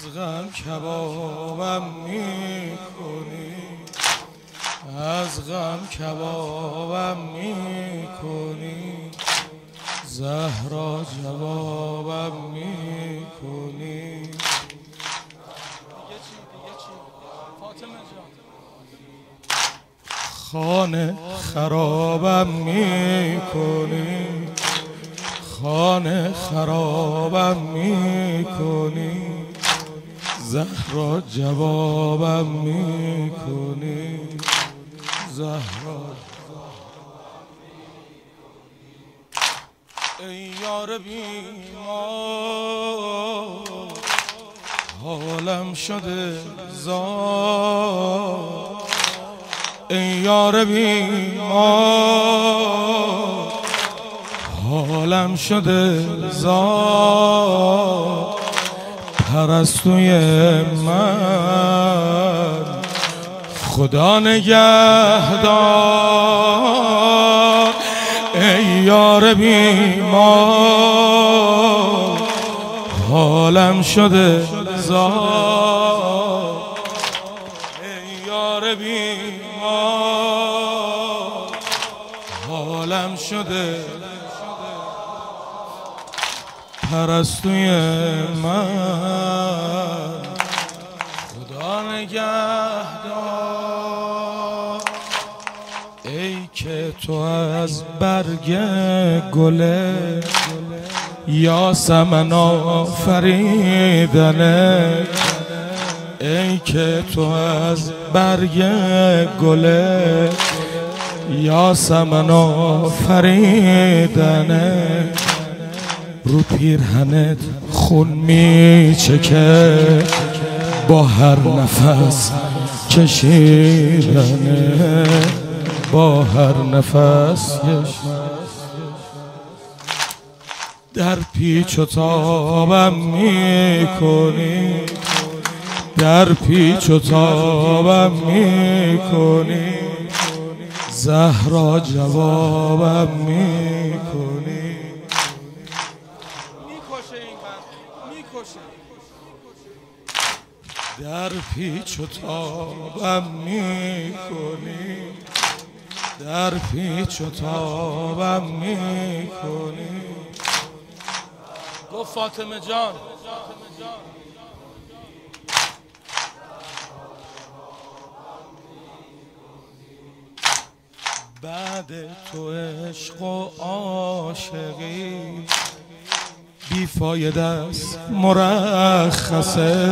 غم کبابم میکنی، از غم کبابم میکنی، زهرا جوابم میکنی. دیگه چی؟ فاطمه جان. خانه خرابم میکنی، خانه خرابم میکنی، زهرا جوابم میکنی، زهرا. ای یار بیمار حالم شده زار، ای یار بیمار حالم شده زار، پرستوی من خدا نگهدار. ای یار بیمار حالم شده زار، ای یار بیمار حالم شده، پرستوی من خدا نگهدار. ای که تو از برگ گله یاسمن آفریدنه، ای که تو از برگ گله یاسمن آفریدنه، رو پیرهنت خون میچکه با هر نفس کشیدنه، با هر نفس کشیدنه. در پیچ و تابم میکنی، در پیچ و تابم میکنی، زهرا جوابم میکنی. در پیچ و تابم میکنی، در پیچ و تابم میکنی. گفت فاطمه جان. بعد تو عشق و عاشقی بیفایده است مرخصه،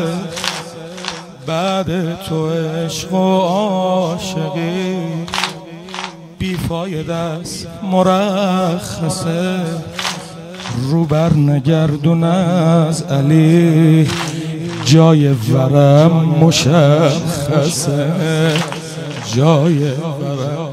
بعد تو عشق و عاشقی بیفایده است مرخصه، رو بر نگردون از علی جای ورم مشخصه، جای ورم.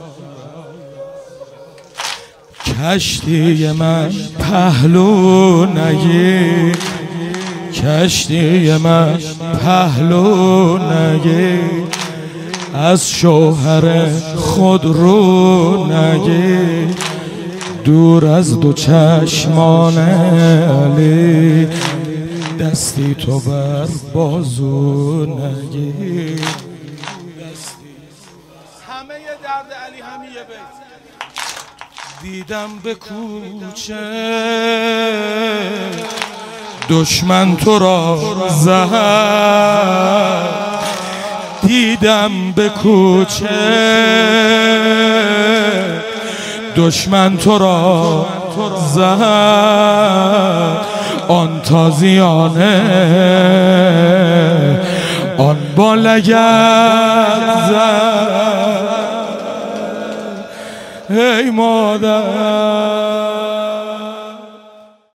کشتی من پهلو نگیر، کشتی من پهلو نگیر، از شوهر خود رو نگیر، دور از دو چشمان علی دستی تو بر بازو نگیر. همه درد علی همه یه بیت. دیدم به کوچه دشمن تو را زد، دیدم به کوچه دشمن تو را زد، آن تازیانه آن با لگد زد. ای مادر